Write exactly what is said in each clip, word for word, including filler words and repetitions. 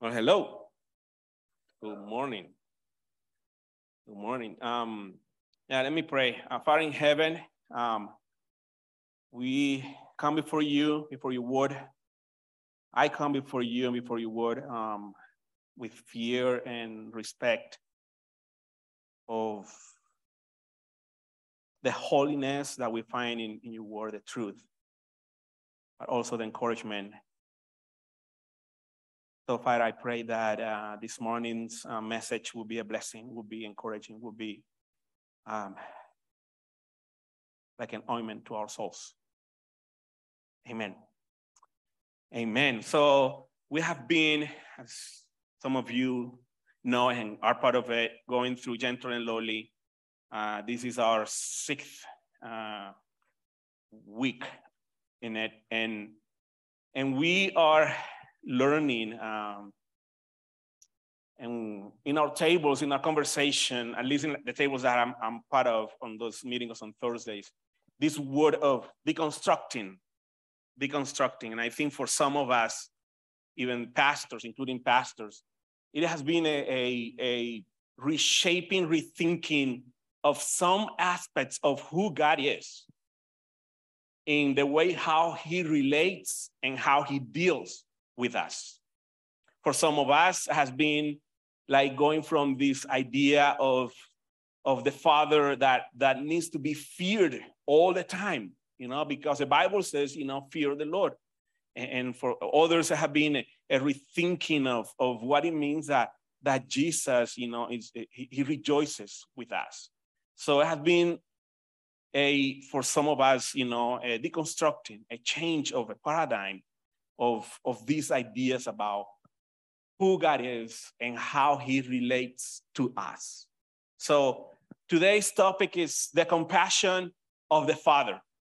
Well, hello. Good morning. Good morning. Um, yeah, let me pray. Uh, Father in heaven, um, we come before you, before your word. I come before you and before your word um, with fear and respect of the holiness that we find in, in your word, the truth, but also the encouragement. So, Father, I pray that uh, this morning's uh, message will be a blessing, will be encouraging, will be um, like an ointment to our souls. Amen. Amen. So we have been, as some of you know and are part of it, going through Gentle and Lowly. Uh, this is our sixth uh, week in it, and and we are learning. Um, and in our tables, in our conversation, at least in the tables that I'm, I'm part of on those meetings on Thursdays, this word of deconstructing, deconstructing. And I think for some of us, even pastors, including pastors, it has been a, a, a reshaping, rethinking of some aspects of who God is in the way how he relates and how he deals with us. For some of us, it has been like going from this idea of, of the Father that, that needs to be feared all the time, you know, because the Bible says, you know, fear the Lord. And, and for others, it have been a, a rethinking of, of what it means that, that Jesus, you know, is, he, he rejoices with us. So it has been a, for some of us, you know, a deconstructing, a change of a paradigm of, of these ideas about who God is and how he relates to us. So today's topic is the compassion of the Father.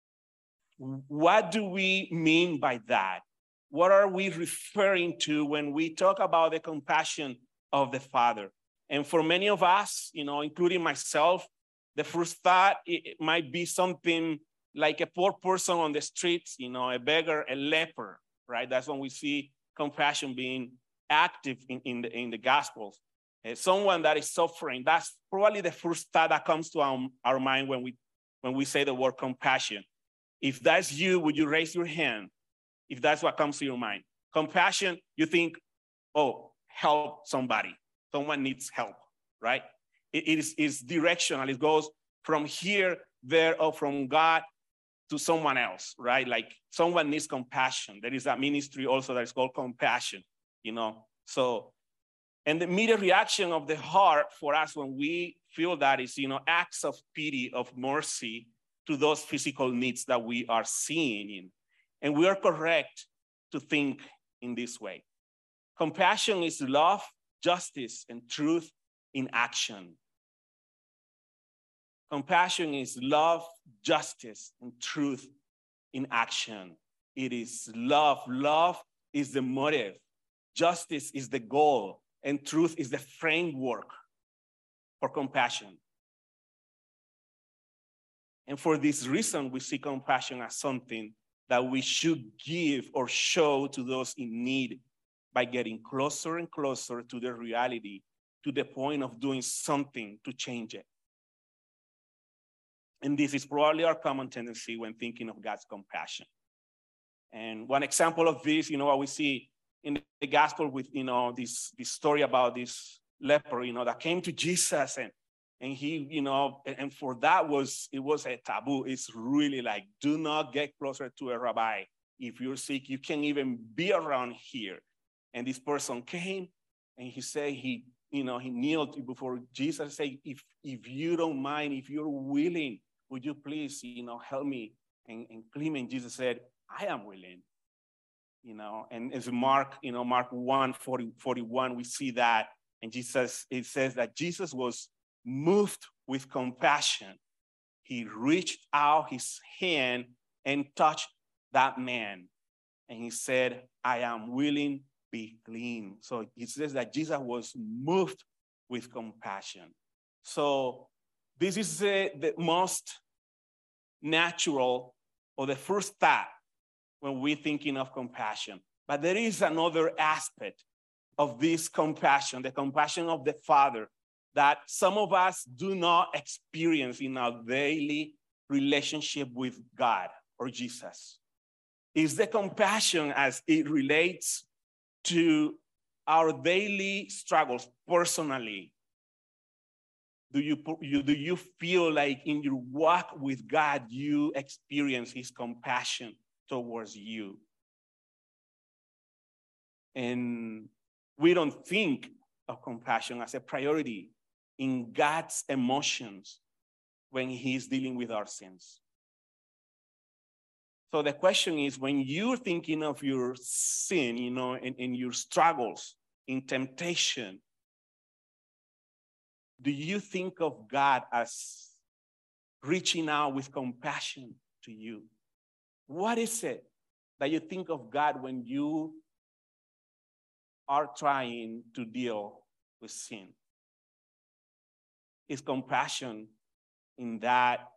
What do we mean by that? What are we referring to when we talk about the compassion of the Father? And for many of us, you know, including myself, the first thought, it might be something like a poor person on the streets, you know, a beggar, a leper, right? That's when we see compassion being active in, in, the, in the Gospels. Uh, someone that is suffering, that's probably the first thought that comes to our, our mind when we, when we say the word compassion. If that's you, would you raise your hand if that's what comes to your mind? Compassion, you think, oh, help somebody. Someone needs help, right? It, it is it's directional. It goes from here, there, or from God to someone else, right? Like someone needs compassion. There is a ministry also that is called compassion, you know? So, and the immediate reaction of the heart for us when we feel that is, you know, acts of pity, of mercy to those physical needs that we are seeing in. And we are correct to think in this way. Compassion is love, justice, and truth in action. Compassion is love, justice, and truth in action. It is love. Love is the motive. Justice is the goal. And truth is the framework for compassion. And for this reason, we see compassion as something that we should give or show to those in need by getting closer and closer to the reality, to the point of doing something to change it. And this is probably our common tendency when thinking of God's compassion. And one example of this, you know, what we see in the gospel with, you know, this, this story about this leper, you know, that came to Jesus and, and he, you know, and for that was, it was a taboo. It's really like, do not get closer to a rabbi. If you're sick, you can't even be around here. And this person came and he said, he, you know, he kneeled before Jesus and said, if, if you don't mind, if you're willing, would you please, you know, help me and, and clean me? And Jesus said, I am willing. You know, and as Mark, you know, Mark one, forty, forty-one, we see that. And Jesus, it says that Jesus was moved with compassion. He reached out his hand and touched that man. And he said, I am willing, be clean. So it says that Jesus was moved with compassion. So this is the, the most natural or the first thought when we're thinking of compassion. But there is another aspect of this compassion, the compassion of the Father that some of us do not experience in our daily relationship with God or Jesus. Is the compassion as it relates to our daily struggles personally. Do you, you, do you feel like in your walk with God, you experience his compassion towards you? And we don't think of compassion as a priority in God's emotions when he's dealing with our sins. So the question is, when you're thinking of your sin, you know, in, in your struggles, in temptation, do you think of God as reaching out with compassion to you? What is it that you think of God when you are trying to deal with sin? Is compassion in that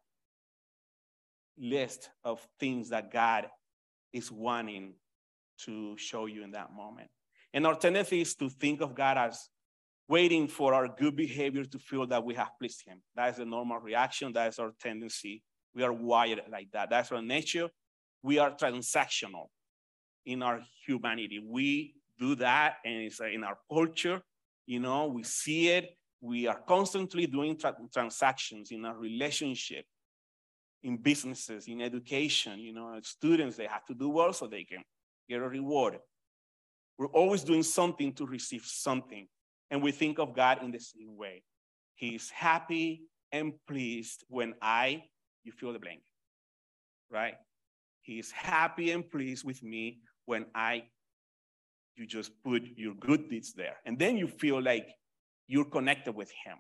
list of things that God is wanting to show you in that moment? And our tendency is to think of God as waiting for our good behavior to feel that we have pleased him. That is a normal reaction. That is our tendency. We are wired like that. That's our nature. We are transactional in our humanity. We do that, and it's in our culture. You know, we see it. We are constantly doing tra- transactions in our relationship, in businesses, in education. You know, students, they have to do well so they can get a reward. We're always doing something to receive something. And we think of God in the same way. He's happy and pleased when I, you fill the blank, right? He's happy and pleased with me when I, you just put your good deeds there. And then you feel like you're connected with him.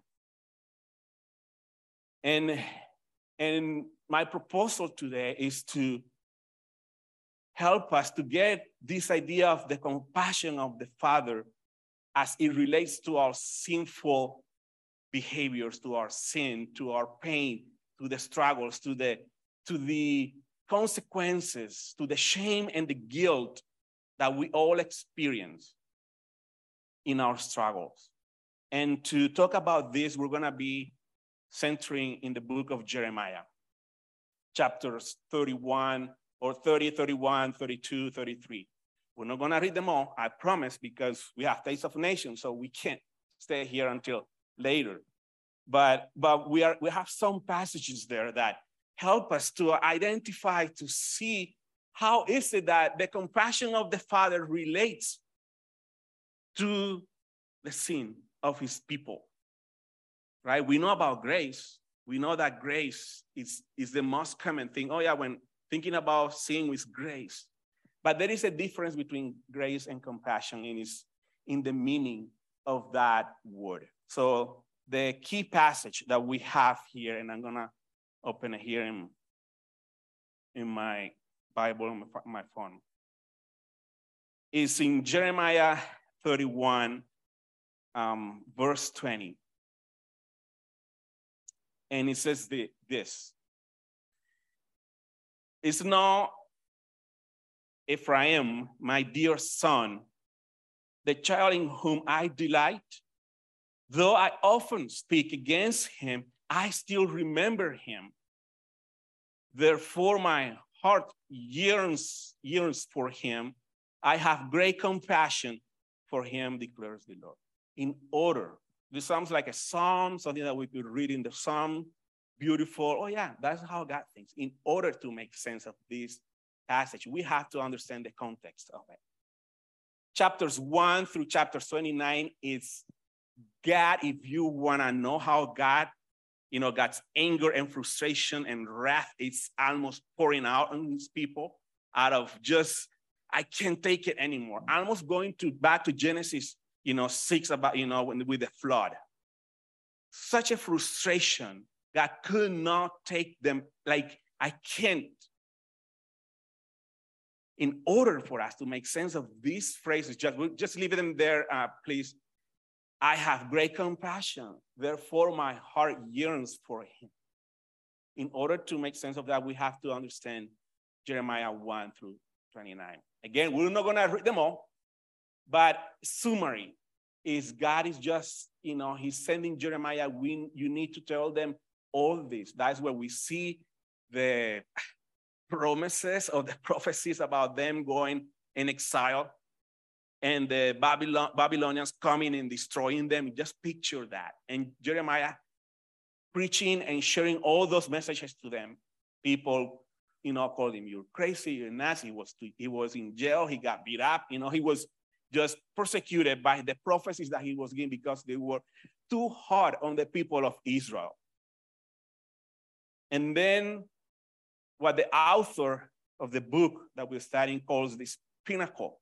And, and my proposal today is to help us to get this idea of the compassion of the Father as it relates to our sinful behaviors, to our sin, to our pain, to the struggles, to the, to the consequences, to the shame and the guilt that we all experience in our struggles. And to talk about this, we're going to be centering in the book of Jeremiah, chapters thirty-one, or thirty, thirty-one, thirty-two, thirty-three. We're not going to read them all, I promise, because we have Taste of Nations, so we can't stay here until later. But, but we, are, we have some passages there that help us to identify, to see how is it that the compassion of the Father relates to the sin of his people, right? We know about grace. We know that grace is, is the most common thing. Oh yeah, when thinking about sin with grace. But there is a difference between grace and compassion, and it's in the meaning of that word. So the key passage that we have here, and I'm gonna open it here in, in my Bible, on my phone, is in Jeremiah thirty-one, um, verse twenty. And it says the, this. It's not Ephraim, my dear son, the child in whom I delight. Though I often speak against him, I still remember him. Therefore, my heart yearns, yearns for him. I have great compassion for him, declares the Lord. In order, this sounds like a psalm, something that we could read in the psalm. Beautiful. Oh yeah, that's how God thinks. In order to make sense of this passage, we have to understand the context of it. Chapters one through chapters twenty-nine is God, if you want to know how God, you know, God's anger and frustration and wrath is almost pouring out on his people out of just, I can't take it anymore. Almost going to back to Genesis, you know, six about, you know, with the flood. Such a frustration. God could not take them, like, I can't. In order for us to make sense of these phrases, just, just leave them there, uh, please. I have great compassion, therefore my heart yearns for him. In order to make sense of that, we have to understand Jeremiah one through twenty-nine. Again, we're not gonna read them all, But summary is God is just, you know, he's sending Jeremiah, we, you need to tell them all this. That's where we see the promises or the prophecies about them going in exile and the Babylon, Babylonians coming and destroying them. Just picture that. And Jeremiah preaching and sharing all those messages to them. People, you know, called him, you're crazy, you're nuts. He was, he was in jail, he got beat up. You know, he was just persecuted by the prophecies that he was giving because they were too hard on the people of Israel. And then what the author of the book that we're studying calls this pinnacle.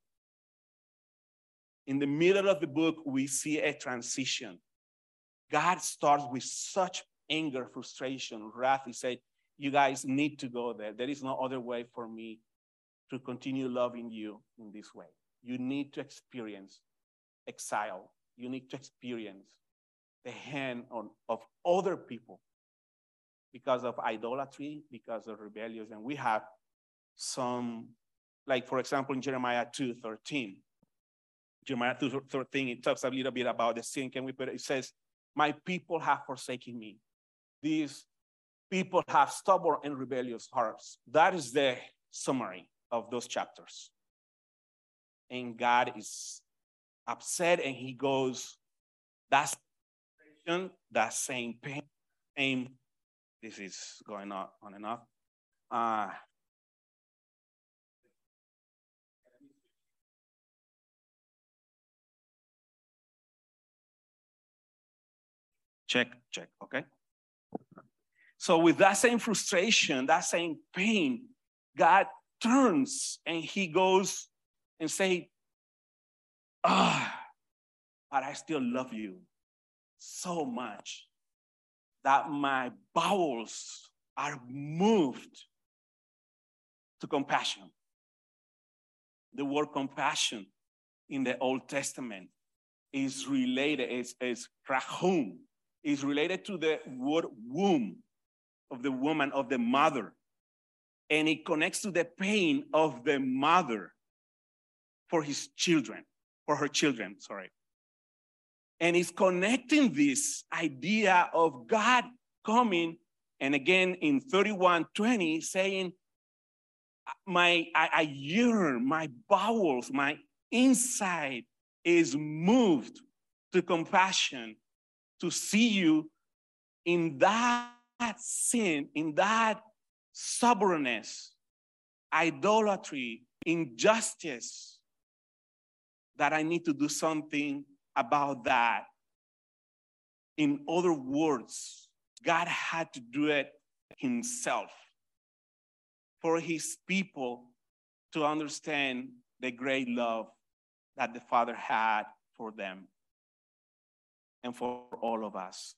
In the middle of the book, we see a transition. God starts with such anger, frustration, wrath. He said, you guys need to go there. There is no other way for me to continue loving you in this way. You need to experience exile. You need to experience the hand on, of other people because of idolatry, because of rebellion. And we have some, like for example, in Jeremiah two thirteen. Jeremiah two thirteen, it talks a little bit about the sin. Can we put it? It says, my people have forsaken me. These people have stubborn and rebellious hearts. That is the summary of those chapters. And God is upset and he goes, that's that same pain, same, this is going on, on and off. Uh, check, check, okay? So with that same frustration, that same pain, God turns and he goes and say, ah, but I still love you so much that my bowels are moved to compassion. The word compassion in the Old Testament is related, is, is rahum, is related to the word womb of the woman, of the mother. And it connects to the pain of the mother for his children, for her children, sorry. And it's connecting this idea of God coming, and again in thirty-one twenty saying, my, I, I yearn, my bowels, my inside is moved to compassion to see you in that sin, in that stubbornness, idolatry, injustice, that I need to do something about that. In other words, God had to do it himself for his people to understand the great love that the Father had for them and for all of us.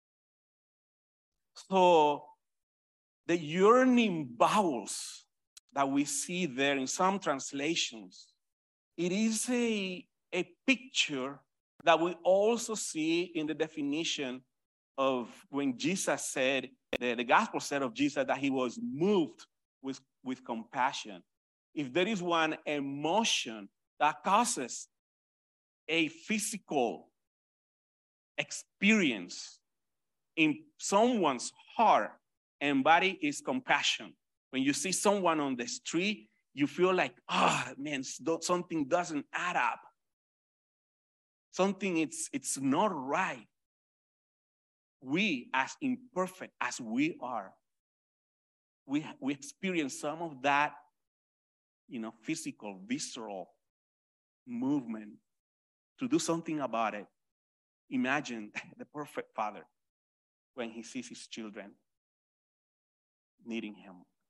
So the yearning bowels that we see there in some translations, it is a, a picture that we also see in the definition of when Jesus said, the, the gospel said of Jesus that he was moved with, with compassion. If there is one emotion that causes a physical experience in someone's heart and body, is compassion. When you see someone on the street, you feel like, ah, oh, man, something doesn't add up. Something, it's, it's not right. We, as imperfect as we are, we, we experience some of that, you know, physical, visceral movement to do something about it. Imagine the perfect father when he sees his children needing him.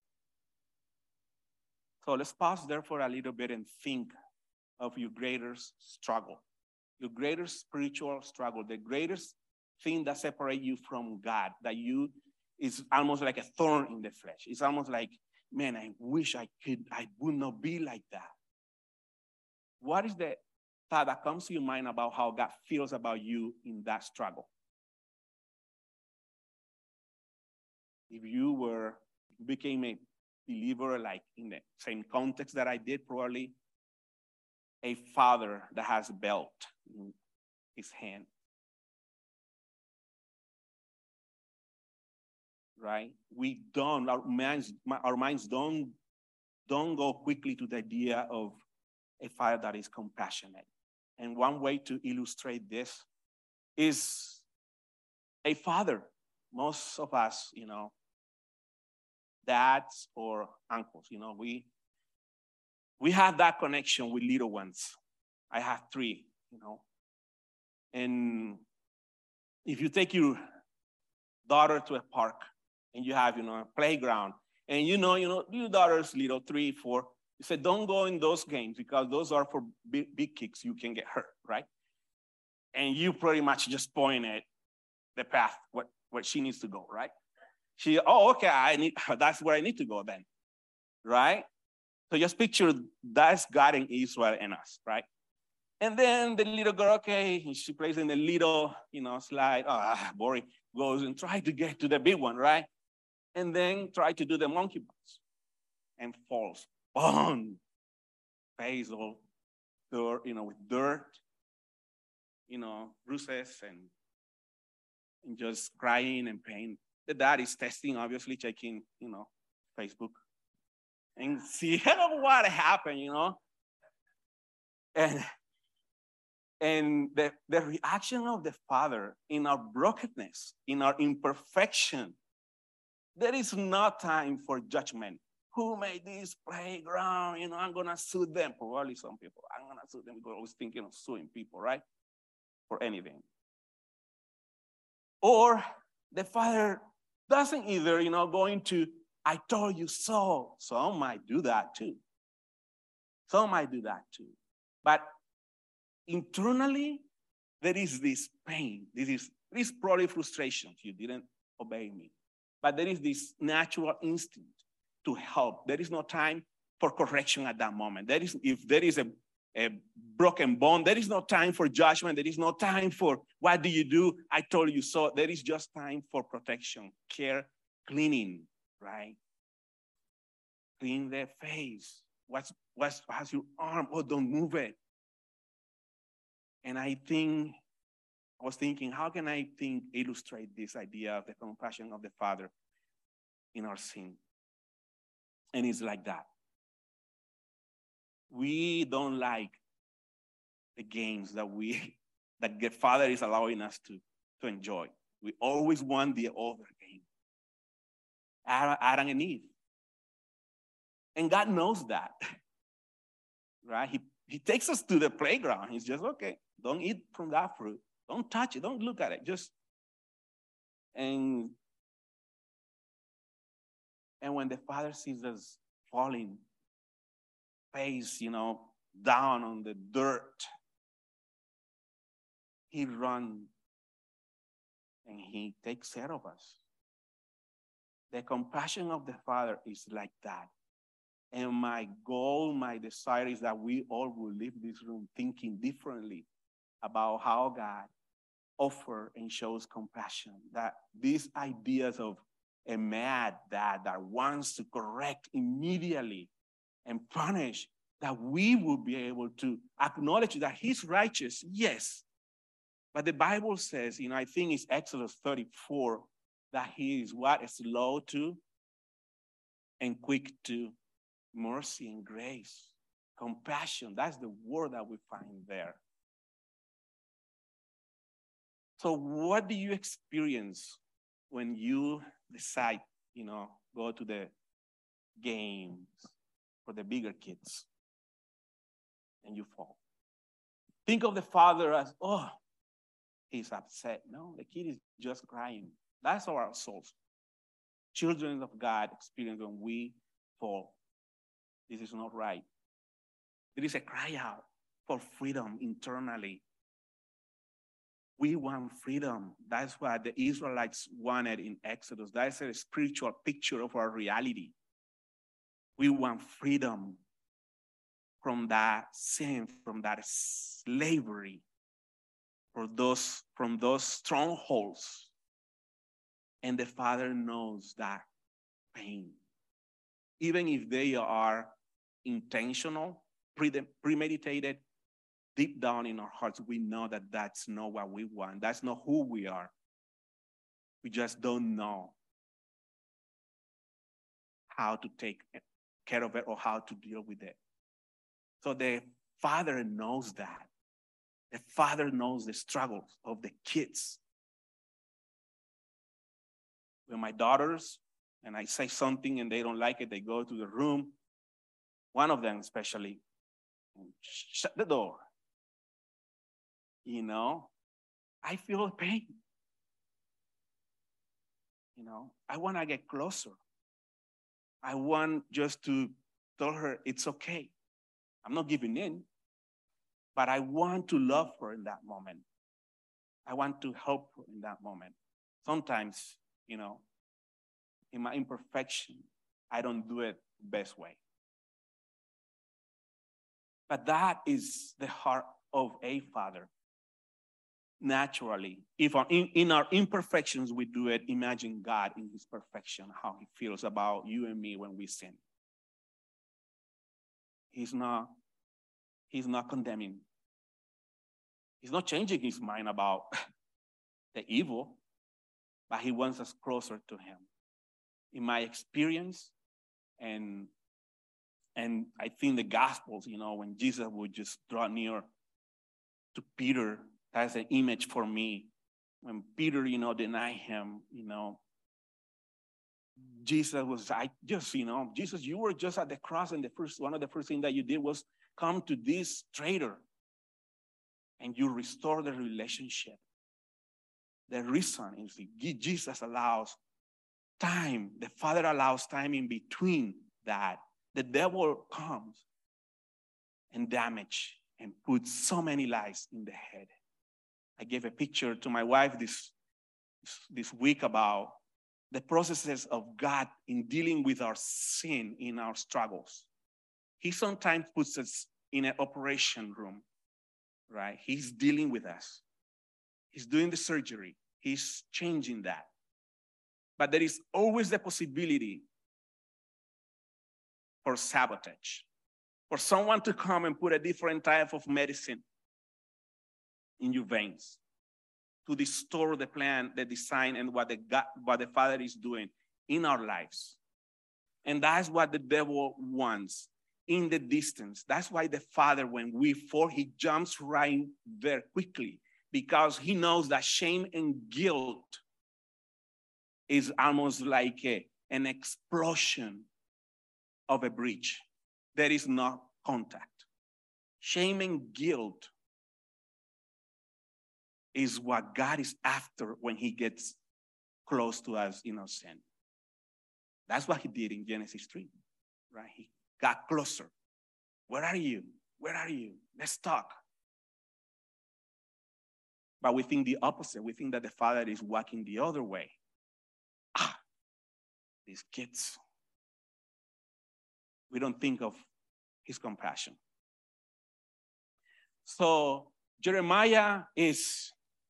So let's pause there for a little bit and think of your greatest struggle, your greatest spiritual struggle, the greatest thing that separates you from God, that you is almost like a thorn in the flesh. It's almost like, man, I wish I could, I would not be like that. What is the thought that comes to your mind about how God feels about you in that struggle? If you were, became a believer, like in the same context that I did, probably a father that has a belt in his hand. Right? We don't, our minds, our minds don't, don't go quickly to the idea of a father that is compassionate. And one way to illustrate this is a father. Most of us, you know, dads or uncles, you know, we, we have that connection with little ones. I have three, you know. And if you take your daughter to a park and you have, you know, a playground, and you know, you know, your daughter's little, three, four, you say, don't go in those games because those are for big, big kicks. You can get hurt, right? And you pretty much just point at the path, what, where she needs to go, right? She, oh, okay, I need, that's where I need to go then, right? So just picture that's God in Israel and us, right? And then the little girl, okay, she plays in the little, you know, slide, ah, boring, goes and try to get to the big one, right? And then try to do the monkey bars and falls, boom, face all dirt, you know, with dirt, you know, bruises and, and just crying and pain. The dad is testing, obviously, checking, you know, Facebook and see what happened, you know. And, and the, the reaction of the father in our brokenness, in our imperfection, there is no time for judgment. Who made this playground? You know, I'm going to sue them. Probably some people. I'm going to sue them because I was thinking of suing people, right? For anything. Or the father doesn't either, you know, going to, I told you so. Some might do that too. Some might do that too. But internally, there is this pain. This is, this is probably frustration. You didn't obey me. But there is this natural instinct to help. There is no time for correction at that moment. There is, if there is a, a broken bone, there is no time for judgment. There is no time for, what do you do? I told you so. There is just time for protection, care, cleaning, right? Clean their face. What's, what's, how's your arm? Oh, don't move it. And I think, I was thinking, how can I think, illustrate this idea of the compassion of the Father in our sin? And it's like that. We don't like the games that we, that the Father is allowing us to, to enjoy. We always want the other game. Adam and Eve. And God knows that, right? He, he takes us to the playground. He's just, okay, don't eat from that fruit. Don't touch it. Don't look at it. Just, and, and when the Father sees us falling, face, you know, down on the dirt, he runs and he takes care of us. The compassion of the Father is like that. And my goal, my desire is that we all will leave this room thinking differently about how God offers and shows compassion. That these ideas of a mad dad that wants to correct immediately and punish, that we will be able to acknowledge that he's righteous, yes. But the Bible says, you know, I think it's Exodus thirty-four, that he is what? Slow to and quick to mercy and grace. Compassion, that's the word that we find there. So what do you experience when you decide, you know, go to the games for the bigger kids and you fall? Think of the father as, oh, he's upset. No, the kid is just crying. That's our souls. Children of God experience when we fall. This is not right. There is a cry out for freedom internally. We want freedom. That's what the Israelites wanted in Exodus. That's a spiritual picture of our reality. We want freedom from that sin, from that slavery, for those, from those strongholds. And the Father knows that pain. Even if they are intentional, premeditated, deep down in our hearts, we know that that's not what we want. That's not who we are. We just don't know how to take care of it or how to deal with it. So the Father knows that. The Father knows the struggles of the kids. When my daughters, and I say something and they don't like it, they go to the room, one of them especially, and shut the door. You know, I feel pain. You know, I want to get closer. I want just to tell her it's okay. I'm not giving in, but I want to love her in that moment. I want to help her in that moment. Sometimes, you know, in my imperfection, I don't do it the best way. But that is the heart of a father. Naturally, if our, in, in our imperfections we do it, imagine God in his perfection, how he feels about you and me when we sin. He's not, he's not condemning. He's not changing his mind about the evil, but he wants us closer to him. In my experience, and, and I think the Gospels, you know, when Jesus would just draw near to Peter, that's an image for me. When Peter, you know, denied him, you know, Jesus was, I just, you know, Jesus, you were just at the cross, and the first, one of the first things that you did was come to this traitor, and you restore the relationship. The reason is Jesus allows time, the Father allows time in between that. The devil comes and damage and puts so many lies in the head. I gave a picture to my wife this, this week about the processes of God in dealing with our sin in our struggles. He sometimes puts us in an operation room, right? He's dealing with us. He's doing the surgery. He's changing that. But there is always the possibility for sabotage, for someone to come and put a different type of medicine in your veins, to distort the plan, the design, and what the God, what the Father is doing in our lives. And that's what the devil wants in the distance. That's why the Father, when we fall, he jumps right there quickly, because he knows that shame and guilt is almost like a, an explosion of a breach. There is no contact. Shame and guilt is what God is after when he gets close to us in our sin. That's what he did in Genesis three, right? He got closer. Where are you? Where are you? Let's talk. But we think the opposite. We think that the Father is walking the other way. Ah, these kids. We don't think of his compassion. So Jeremiah is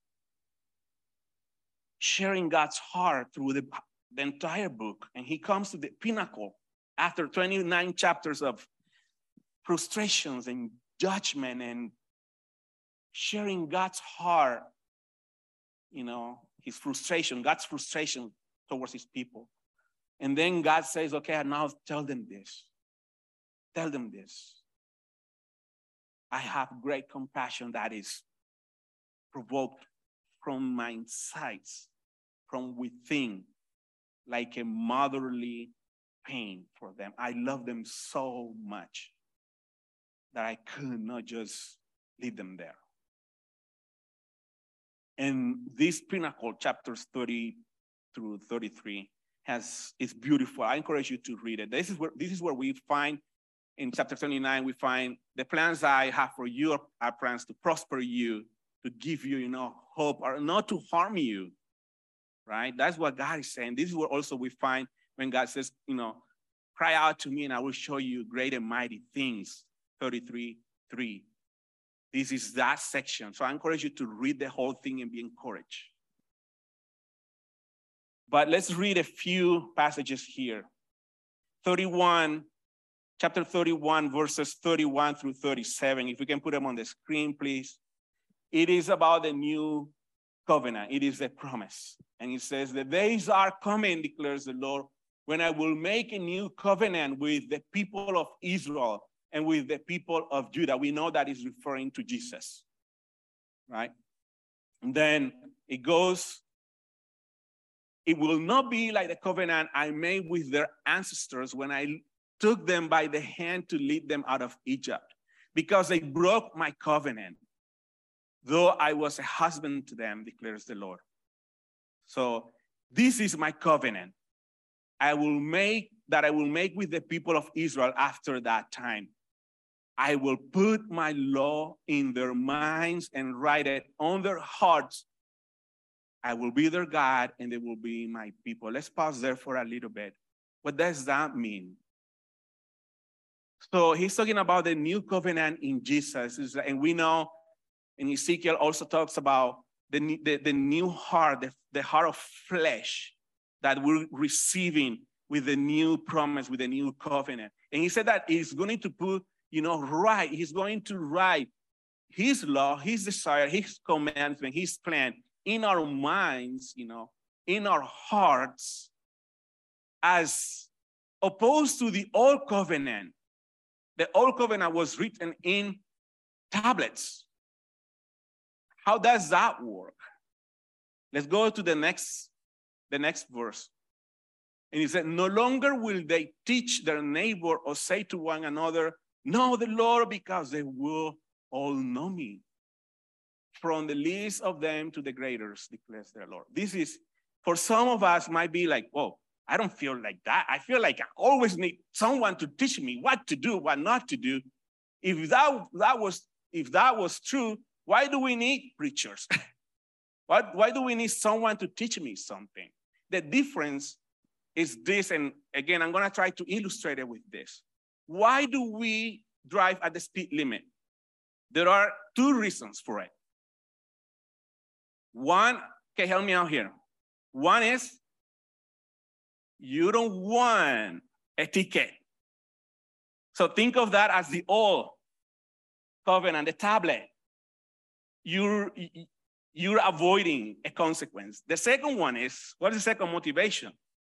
sharing God's heart through the, the entire book. And he comes to the pinnacle after twenty-nine chapters of frustrations and judgment and sharing God's heart, you know, his frustration, God's frustration towards his people. And then God says, okay, now tell them this. Tell them this. I have great compassion that is provoked from my insides, from within, like a motherly pain for them. I love them so much that I could not just leave them there. And this pinnacle, chapters thirty through thirty-three, has is beautiful. I encourage you to read it. This is where this is where we find in chapter twenty-nine, we find the plans I have for you are plans to prosper you, to give you, you know, hope, or not to harm you, right? That's what God is saying. This is where also we find when God says, you know, cry out to me and I will show you great and mighty things, thirty-three three. This is that section. So I encourage you to read the whole thing and be encouraged. But let's read a few passages here. thirty-one chapter thirty-one, verses thirty-one through thirty-seven. If we can put them on the screen, please. It is about the new covenant. It is a promise. And it says, the days are coming, declares the Lord, when I will make a new covenant with the people of Israel and with the people of Judah. We know that is referring to Jesus, right? And then it goes, it will not be like the covenant I made with their ancestors when I took them by the hand to lead them out of Egypt, because they broke my covenant, though I was a husband to them, declares the Lord. So this is my covenant. I will make that I will make with the people of Israel after that time. I will put my law in their minds and write it on their hearts. I will be their God and they will be my people. Let's pause there for a little bit. What does that mean? So he's talking about the new covenant in Jesus. And we know, and Ezekiel also talks about the, the, the new heart, the, the heart of flesh that we're receiving with the new promise, with the new covenant. And he said that he's going to put, you know, right, he's going to write his law, his desire, his commandment, his plan in our minds, you know, in our hearts, as opposed to the old covenant. The old covenant was written in tablets. How does that work? Let's go to the next, the next verse. And he said, no longer will they teach their neighbor or say to one another, know the Lord, because they will all know me. From the least of them to the greatest, declares their Lord. This is, for some of us, might be like, whoa, I don't feel like that. I feel like I always need someone to teach me what to do, what not to do. If that, that was, if that was true, why do we need preachers? why, why do we need someone to teach me something? The difference is this, and again, I'm gonna try to illustrate it with this. Why do we drive at the speed limit? There are two reasons for it. One, okay, help me out here. One is, you don't want a ticket. So think of that as the old covenant, the tablet. You're, you're avoiding a consequence. The second one is, what is the second motivation?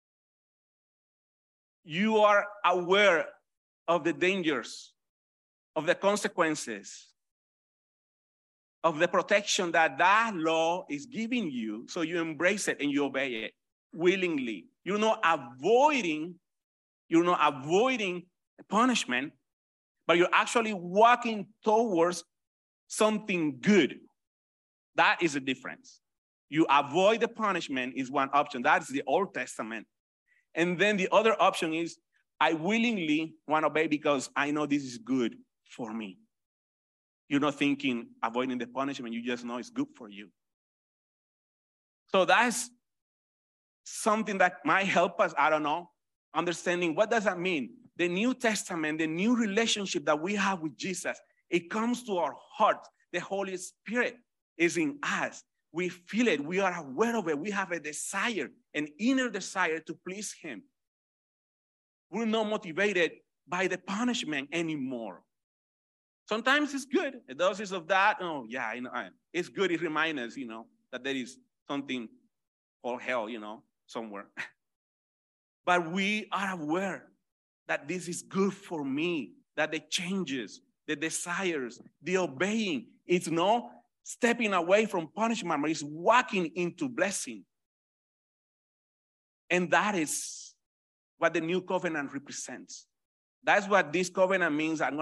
You are aware of the dangers, of the consequences, of the protection that that law is giving you, so you embrace it and you obey it willingly. You're not avoiding, you're not avoiding punishment, but you're actually walking towards something good. That is the difference. You avoid the punishment is one option. That's the Old Testament. And then the other option is, I willingly want to obey because I know this is good for me. You're not thinking avoiding the punishment, you just know it's good for you. So that's something that might help us, I don't know, understanding what does that mean? The New Testament, the new relationship that we have with Jesus, it comes to our heart. The Holy Spirit is in us. We feel it, we are aware of it, we have a desire, an inner desire to please him. We're not motivated by the punishment anymore. Sometimes it's good. A doses of that, oh yeah, you know, it's good. It reminds us, you know, that there is something called hell, you know, somewhere. But we are aware that this is good for me, that the changes, the desires, the obeying, it's not stepping away from punishment, but it's walking into blessing. And that is what the new covenant represents. That's what this covenant means. I'm